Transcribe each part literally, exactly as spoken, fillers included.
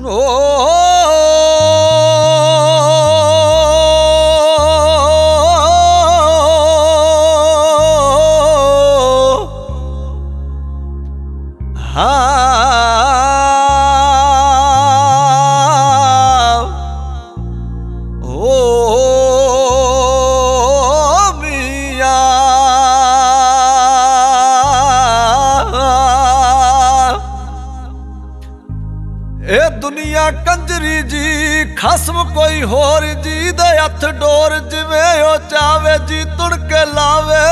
ए दुनिया कंजरी जी खसम कोई होर जी दे हथ डोर जिवें ओ चावे जी तुड़ के लावे।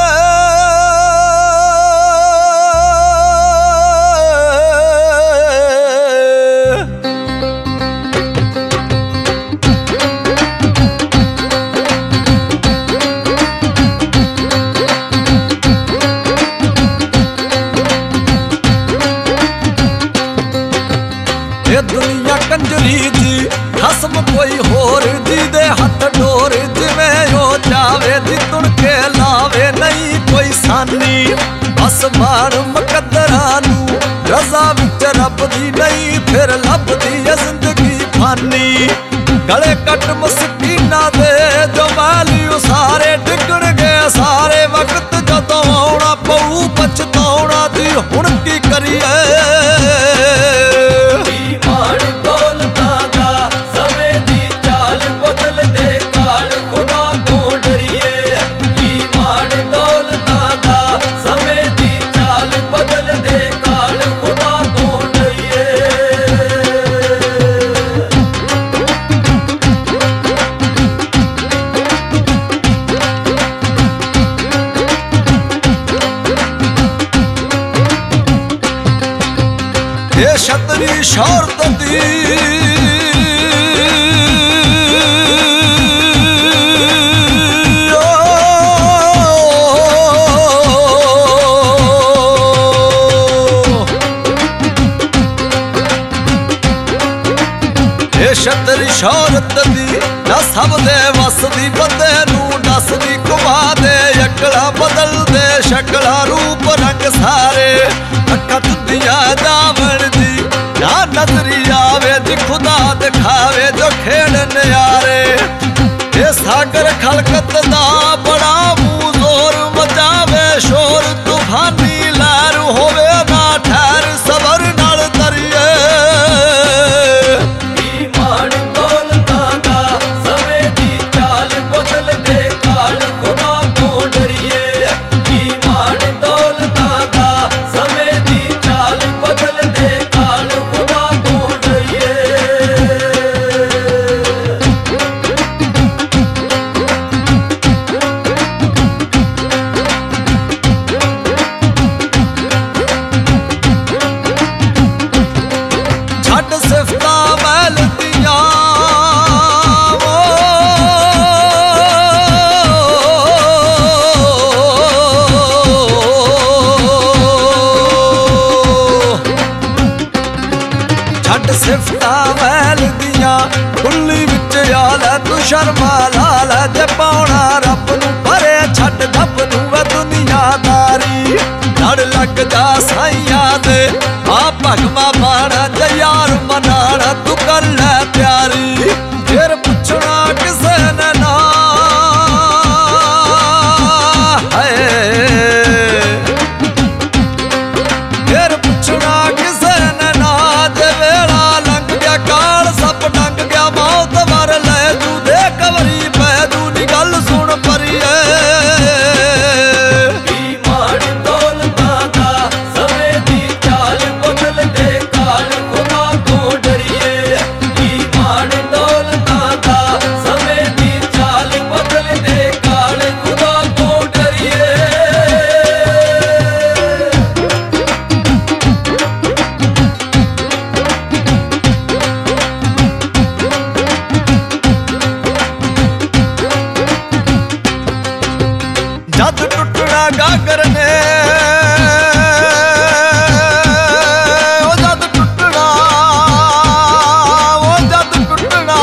ए दुनिया कंजरी जी खसम कोई होर जी दे हथ डोर जिवें ओ चावे जी तुड़ के लावे। नहीं कोई सानी बस मान मुकद्दरा नू रज़ा विच रब दी नहीं फिर लभदी ए जिंदगी फानी। गले कट मस्कीना दे जो माली सारे डिगण गए सारे वक्त जदों आउणा पऊ पछताउणा जी हुण की करिए। ये छतरी शौहरत दी ये छतरी शौहरत दी ना सब दे वस दी बंदे नू दसदी घुमा दे अकला बदल दे शकला रूप रंग सारे अक्खां दुधिया जावण दी ना नजरी आवे जी खुदा दिखावे जो खेड़ नयारे। ये सागर खलकत दा बड़ा मुंह जोर मचावे शोर तूफानी लहर होवे ना ठहर सबर नाल तरिए। सिफता महल दियां खुली विच आल तू शर्मा लाल जे पाउणा रब नू परे छड्ड रब नू वे दुनियादारी। लड़ लग जा साइयां दे आ भगवा बाणा जे यार मनाणा तू कर लै प्यारी। फिर पुछना किसे ने ना है फिर पुछना किसे ने ना जे वेला लंघ गया काल सप डंग गया मौत वर ले तू दे कवरी पै तू नी गल सुन परीए। जद टुटना गागर ने ओ जद टुटना ओ जद टुटना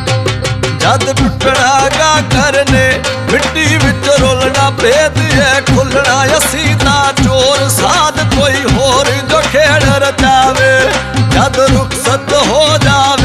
जद टुटना गागर ने मिट्टी विच रोलना भेद है भुलना असी ता चोर साध कोई होर जो खेड़ रचावे जद रुखसत हो जावे